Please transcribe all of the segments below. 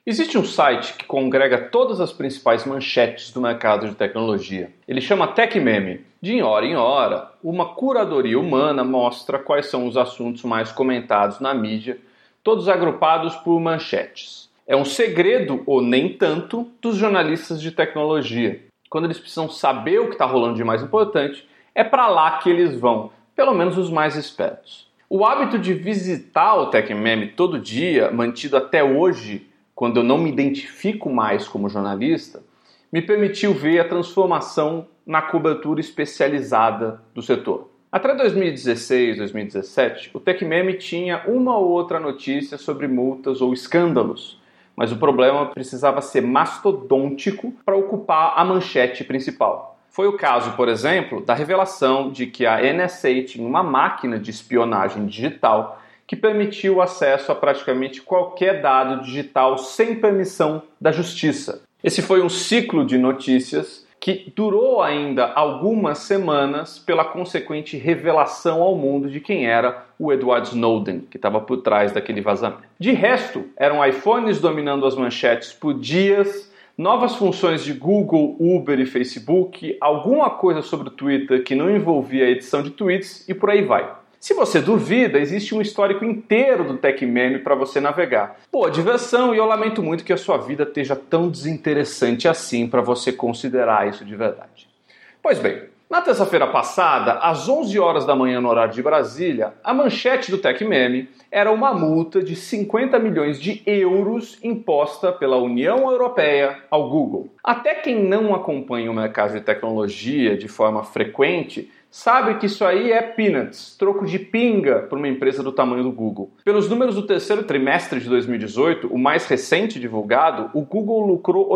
Existe um site que congrega todas as principais manchetes do mercado de tecnologia. Ele chama TechMeme. De hora em hora, uma curadoria humana mostra quais são os assuntos mais comentados na mídia, todos agrupados por manchetes. É um segredo, ou nem tanto, dos jornalistas de tecnologia. Quando eles precisam saber o que está rolando de mais importante, é para lá que eles vão, pelo menos os mais espertos. O hábito de visitar o TechMeme todo dia, mantido até hoje, quando eu não me identifico mais como jornalista, me permitiu ver a transformação na cobertura especializada do setor. Até 2016, 2017, o TechMeme tinha uma ou outra notícia sobre multas ou escândalos, mas o problema precisava ser mastodôntico para ocupar a manchete principal. Foi o caso, por exemplo, da revelação de que a NSA tinha uma máquina de espionagem digital que permitiu o acesso a praticamente qualquer dado digital sem permissão da justiça. Esse foi um ciclo de notícias que durou ainda algumas semanas pela consequente revelação ao mundo de quem era o Edward Snowden, que estava por trás daquele vazamento. De resto, eram iPhones dominando as manchetes por dias, novas funções de Google, Uber e Facebook, alguma coisa sobre o Twitter que não envolvia a edição de tweets e por aí vai. Se você duvida, existe um histórico inteiro do TechMeme para você navegar. Boa diversão e eu lamento muito que a sua vida esteja tão desinteressante assim para você considerar isso de verdade. Pois bem, na terça-feira passada, às 11 horas da manhã no horário de Brasília, a manchete do TechMeme era uma multa de 50 milhões de euros imposta pela União Europeia ao Google. Até quem não acompanha o mercado de tecnologia de forma frequente sabe que isso aí é peanuts, troco de pinga para uma empresa do tamanho do Google. Pelos números do terceiro trimestre de 2018, o mais recente divulgado, o Google lucrou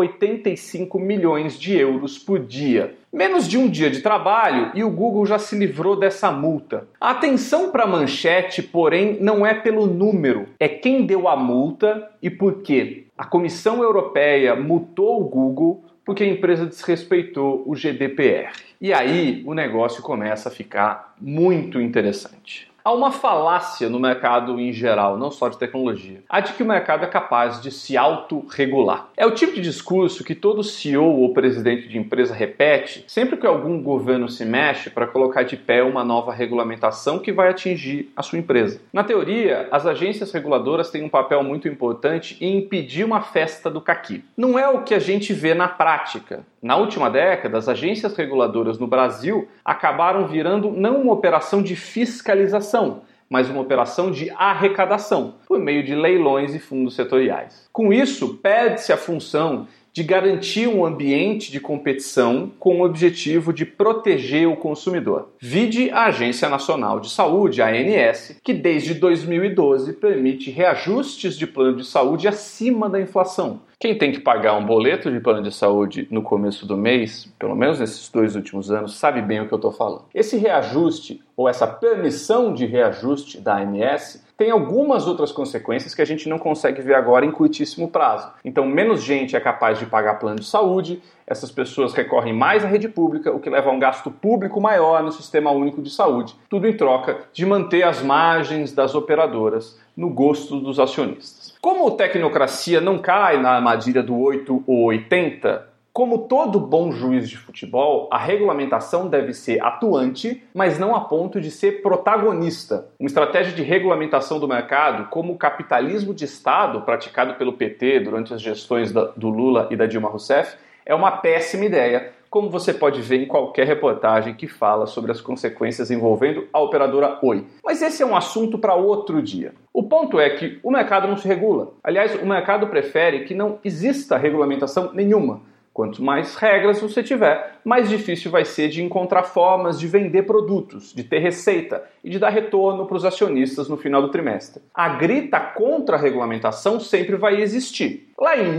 85 milhões de euros por dia. Menos de um dia de trabalho e o Google já se livrou dessa multa. A atenção para a manchete, porém, não é pelo número, é quem deu a multa e por quê. A Comissão Europeia multou o Google porque a empresa desrespeitou o GDPR. E aí o negócio começa a ficar muito interessante. Há uma falácia no mercado em geral, não só de tecnologia, a de que o mercado é capaz de se autorregular. É o tipo de discurso que todo CEO ou presidente de empresa repete sempre que algum governo se mexe para colocar de pé uma nova regulamentação que vai atingir a sua empresa. Na teoria, as agências reguladoras têm um papel muito importante em impedir uma festa do caqui. Não é o que a gente vê na prática. Na última década, as agências reguladoras no Brasil acabaram virando não uma operação de fiscalização, mas uma operação de arrecadação, por meio de leilões e fundos setoriais. Com isso, perde-se a função de garantir um ambiente de competição com o objetivo de proteger o consumidor. Vide a Agência Nacional de Saúde, a ANS, que desde 2012 permite reajustes de plano de saúde acima da inflação. Quem tem que pagar um boleto de plano de saúde no começo do mês, pelo menos nesses 2 últimos anos, sabe bem o que eu estou falando. Esse reajuste, ou essa permissão de reajuste da ANS, tem algumas outras consequências que a gente não consegue ver agora em curtíssimo prazo. Então, menos gente é capaz de pagar plano de saúde, essas pessoas recorrem mais à rede pública, o que leva a um gasto público maior no Sistema Único de Saúde. Tudo em troca de manter as margens das operadoras no gosto dos acionistas. Como a tecnocracia não cai na armadilha do 8 ou 80, como todo bom juiz de futebol, a regulamentação deve ser atuante, mas não a ponto de ser protagonista. Uma estratégia de regulamentação do mercado, como o capitalismo de Estado praticado pelo PT durante as gestões do Lula e da Dilma Rousseff, é uma péssima ideia, como você pode ver em qualquer reportagem que fala sobre as consequências envolvendo a operadora Oi. Mas esse é um assunto para outro dia. O ponto é que o mercado não se regula. Aliás, o mercado prefere que não exista regulamentação nenhuma. Quanto mais regras você tiver, mais difícil vai ser de encontrar formas de vender produtos, de ter receita e de dar retorno para os acionistas no final do trimestre. A grita contra a regulamentação sempre vai existir. Lá em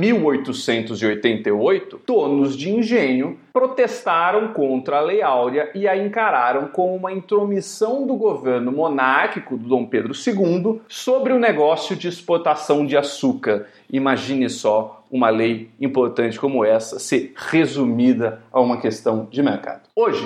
1888, donos de engenho protestaram contra a Lei Áurea e a encararam como uma intromissão do governo monárquico do Dom Pedro II sobre o negócio de exportação de açúcar. Imagine só uma lei importante como essa ser resumida a uma questão de mercado. Hoje,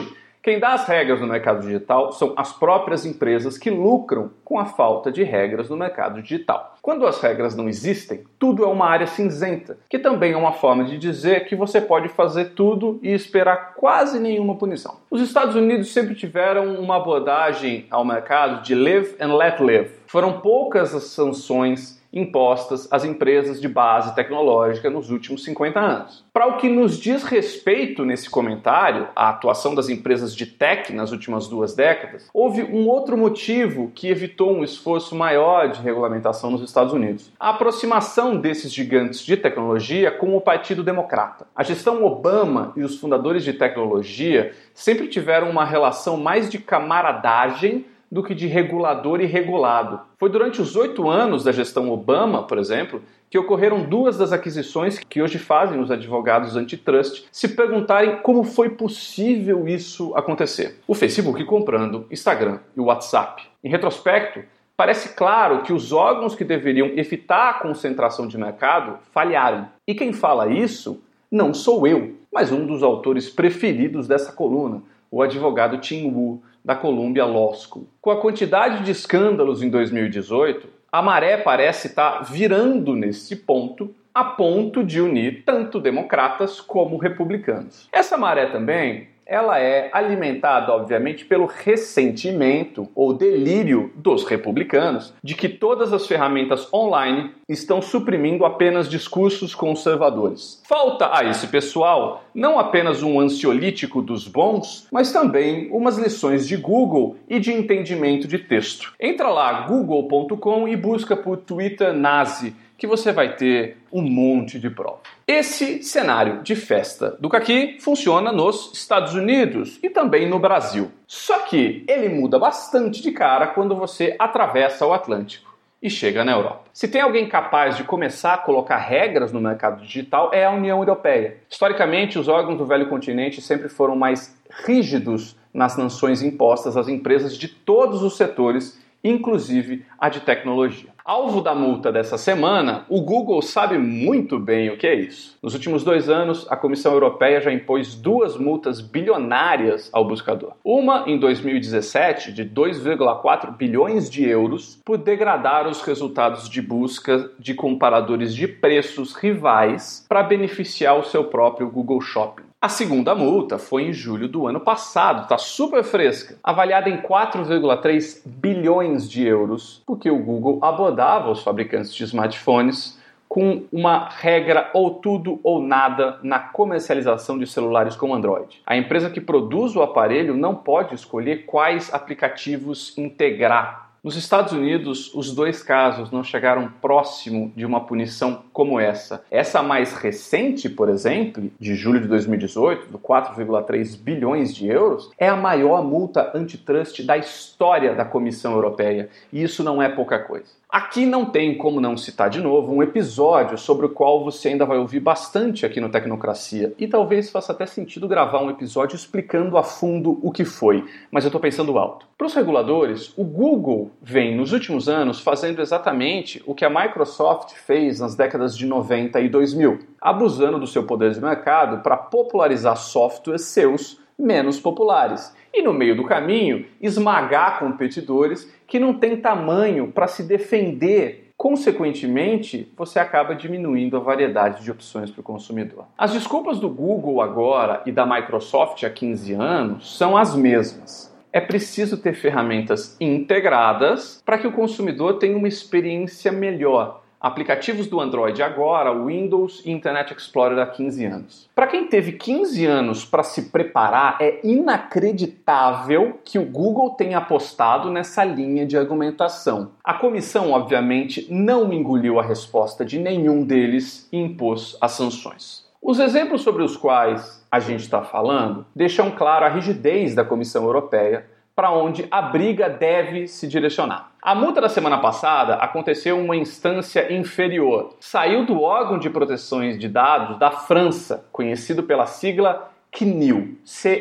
Quem dá as regras no mercado digital são as próprias empresas que lucram com a falta de regras no mercado digital. Quando as regras não existem, tudo é uma área cinzenta, que também é uma forma de dizer que você pode fazer tudo e esperar quase nenhuma punição. Os Estados Unidos sempre tiveram uma abordagem ao mercado de live and let live. Foram poucas as sanções impostas às empresas de base tecnológica nos últimos 50 anos. Para o que nos diz respeito nesse comentário, a atuação das empresas de tech nas últimas 2 décadas, houve um outro motivo que evitou um esforço maior de regulamentação nos Estados Unidos. A aproximação desses gigantes de tecnologia com o Partido Democrata. A gestão Obama e os fundadores de tecnologia sempre tiveram uma relação mais de camaradagem do que de regulador e regulado. Foi durante os 8 anos da gestão Obama, por exemplo, que ocorreram 2 das aquisições que hoje fazem os advogados antitrust se perguntarem como foi possível isso acontecer. O Facebook comprando Instagram e o WhatsApp. Em retrospecto, parece claro que os órgãos que deveriam evitar a concentração de mercado falharam. E quem fala isso não sou eu, mas um dos autores preferidos dessa coluna, o advogado Tim Wu, da Columbia Law School. Com a quantidade de escândalos em 2018, a maré parece estar virando nesse ponto, a ponto de unir tanto democratas como republicanos. Essa maré também, ela é alimentada, obviamente, pelo ressentimento ou delírio dos republicanos de que todas as ferramentas online estão suprimindo apenas discursos conservadores. Falta a esse pessoal não apenas um ansiolítico dos bons, mas também umas lições de Google e de entendimento de texto. Entra lá, google.com, e busca por Twitter Nazi, que você vai ter um monte de prova. Esse cenário de festa do caqui funciona nos Estados Unidos e também no Brasil. Só que ele muda bastante de cara quando você atravessa o Atlântico e chega na Europa. Se tem alguém capaz de começar a colocar regras no mercado digital, é a União Europeia. Historicamente, os órgãos do velho continente sempre foram mais rígidos nas sanções impostas às empresas de todos os setores, inclusive a de tecnologia. Alvo da multa dessa semana, o Google sabe muito bem o que é isso. Nos últimos 2 anos, a Comissão Europeia já impôs 2 multas bilionárias ao buscador. Uma em 2017, de 2,4 bilhões de euros, por degradar os resultados de busca de comparadores de preços rivais para beneficiar o seu próprio Google Shopping. A segunda multa foi em julho do ano passado, está super fresca, avaliada em 4,3 bilhões de euros, porque o Google abordava os fabricantes de smartphones com uma regra ou tudo ou nada na comercialização de celulares com Android. A empresa que produz o aparelho não pode escolher quais aplicativos integrar. Nos Estados Unidos, os 2 casos não chegaram próximo de uma punição como essa. Essa mais recente, por exemplo, de julho de 2018, do 4,3 bilhões de euros, é a maior multa antitrust da história da Comissão Europeia. E isso não é pouca coisa. Aqui não tem como não citar de novo um episódio sobre o qual você ainda vai ouvir bastante aqui no Tecnocracia, e talvez faça até sentido gravar um episódio explicando a fundo o que foi, mas eu estou pensando alto. Para os reguladores, o Google vem nos últimos anos fazendo exatamente o que a Microsoft fez nas décadas de 90 e 2000, abusando do seu poder de mercado para popularizar softwares seus menos populares. E no meio do caminho, esmagar competidores que não têm tamanho para se defender. Consequentemente, você acaba diminuindo a variedade de opções para o consumidor. As desculpas do Google agora e da Microsoft há 15 anos são as mesmas. É preciso ter ferramentas integradas para que o consumidor tenha uma experiência melhor. Aplicativos do Android agora, Windows e Internet Explorer há 15 anos. Para quem teve 15 anos para se preparar, é inacreditável que o Google tenha apostado nessa linha de argumentação. A comissão, obviamente, não engoliu a resposta de nenhum deles e impôs as sanções. Os exemplos sobre os quais a gente está falando deixam claro a rigidez da Comissão Europeia para onde a briga deve se direcionar. A multa da semana passada aconteceu em uma instância inferior. Saiu do órgão de proteções de dados da França, conhecido pela sigla CNIL,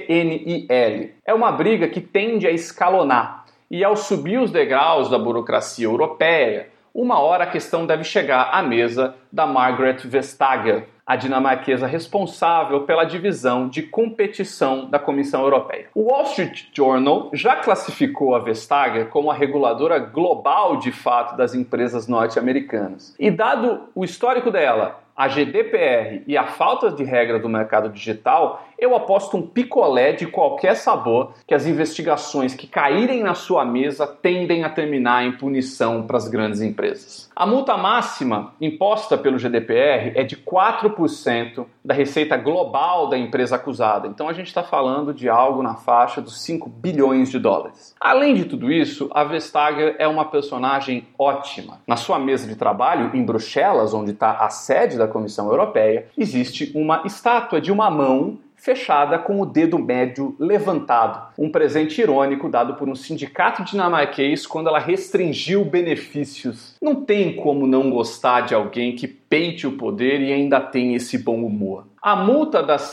C-N-I-L. É uma briga que tende a escalonar, e ao subir os degraus da burocracia europeia, uma hora a questão deve chegar à mesa da Margrethe Vestager, a dinamarquesa responsável pela divisão de competição da Comissão Europeia. O Wall Street Journal já classificou a Vestager como a reguladora global de fato das empresas norte-americanas. E dado o histórico dela, a GDPR e a falta de regra do mercado digital, eu aposto um picolé de qualquer sabor que as investigações que caírem na sua mesa tendem a terminar em punição para as grandes empresas. A multa máxima imposta pelo GDPR é de 4% da receita global da empresa acusada. Então a gente está falando de algo na faixa dos 5 bilhões de dólares. Além de tudo isso, a Vestager é uma personagem ótima. Na sua mesa de trabalho, em Bruxelas, onde está a sede da Comissão Europeia, existe uma estátua de uma mão fechada com o dedo médio levantado. Um presente irônico dado por um sindicato dinamarquês quando ela restringiu benefícios. Não tem como não gostar de alguém que peite o poder e ainda tem esse bom humor. A multa da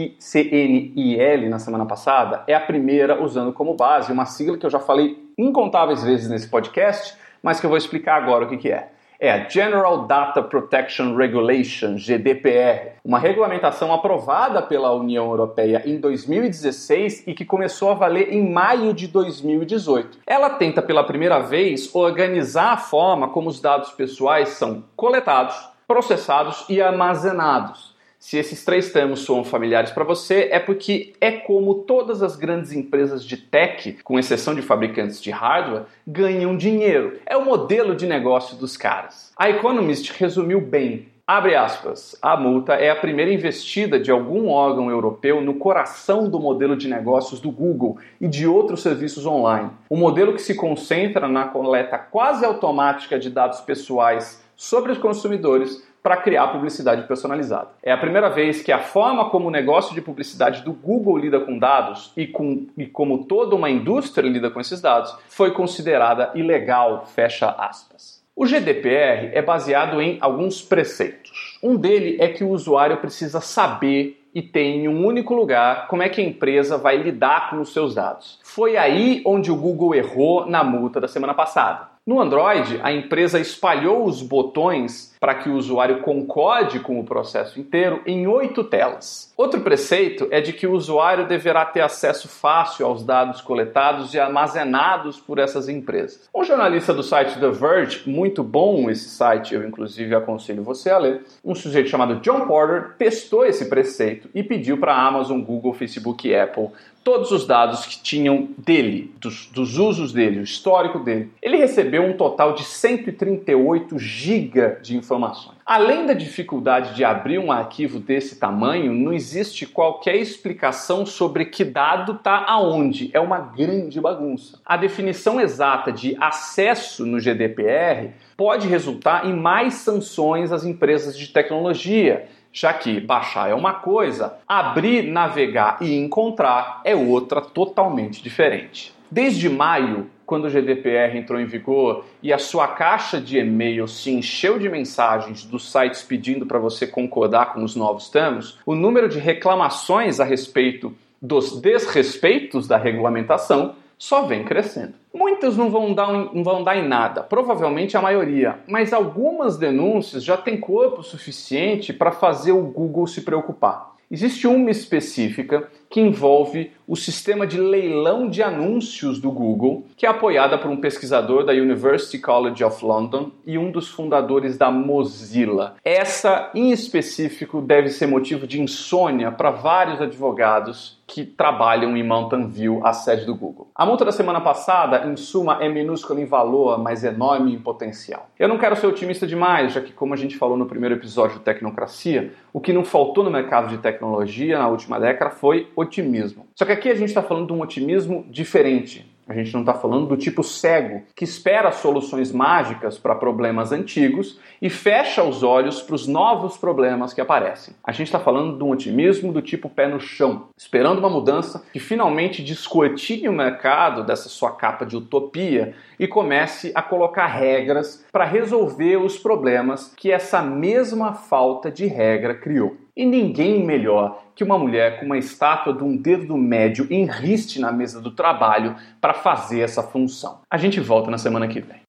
CNIL na semana passada é a primeira usando como base uma sigla que eu já falei incontáveis vezes nesse podcast, mas que eu vou explicar agora o que é. É a General Data Protection Regulation, GDPR, uma regulamentação aprovada pela União Europeia em 2016 e que começou a valer em maio de 2018. Ela tenta pela primeira vez organizar a forma como os dados pessoais são coletados, processados e armazenados. Se esses três termos soam familiares para você, é porque é como todas as grandes empresas de tech, com exceção de fabricantes de hardware, ganham dinheiro. É o modelo de negócio dos caras. A Economist resumiu bem. Abre aspas, a multa é a primeira investida de algum órgão europeu no coração do modelo de negócios do Google e de outros serviços online. Um modelo que se concentra na coleta quase automática de dados pessoais sobre os consumidores para criar publicidade personalizada. É a primeira vez que a forma como o negócio de publicidade do Google lida com dados e como toda uma indústria lida com esses dados foi considerada ilegal, fecha aspas. O GDPR é baseado em alguns preceitos. Um deles é que o usuário precisa saber e ter em um único lugar como é que a empresa vai lidar com os seus dados. Foi aí onde o Google errou na multa da semana passada. No Android, a empresa espalhou os botões para que o usuário concorde com o processo inteiro em 8 telas. Outro preceito é de que o usuário deverá ter acesso fácil aos dados coletados e armazenados por essas empresas. Um jornalista do site The Verge, muito bom esse site, eu inclusive aconselho você a ler, um sujeito chamado John Porter testou esse preceito e pediu para a Amazon, Google, Facebook e Apple todos os dados que tinham dele, dos usos dele, o histórico dele. Ele recebeu um total de 138 GB de informações. Além da dificuldade de abrir um arquivo desse tamanho, não existe qualquer explicação sobre que dado está aonde. É uma grande bagunça. A definição exata de acesso no GDPR pode resultar em mais sanções às empresas de tecnologia, já que baixar é uma coisa, abrir, navegar e encontrar é outra totalmente diferente. Desde maio, quando o GDPR entrou em vigor e a sua caixa de e-mail se encheu de mensagens dos sites pedindo para você concordar com os novos termos, o número de reclamações a respeito dos desrespeitos da regulamentação só vem crescendo. Muitas não vão dar em nada, provavelmente a maioria, mas algumas denúncias já têm corpo suficiente para fazer o Google se preocupar. Existe uma específica que envolve o sistema de leilão de anúncios do Google, que é apoiada por um pesquisador da University College of London e um dos fundadores da Mozilla. Essa, em específico, deve ser motivo de insônia para vários advogados que trabalham em Mountain View, a sede do Google. A multa da semana passada, em suma, é minúscula em valor, mas enorme em potencial. Eu não quero ser otimista demais, já que, como a gente falou no primeiro episódio do Tecnocracia, o que não faltou no mercado de tecnologia na última década foi otimismo. Só que aqui a gente está falando de um otimismo diferente. A gente não está falando do tipo cego, que espera soluções mágicas para problemas antigos e fecha os olhos para os novos problemas que aparecem. A gente está falando de um otimismo do tipo pé no chão, esperando uma mudança que finalmente descortine o mercado dessa sua capa de utopia e comece a colocar regras para resolver os problemas que essa mesma falta de regra criou. E ninguém melhor que uma mulher com uma estátua de um dedo médio em riste na mesa do trabalho para fazer essa função. A gente volta na semana que vem.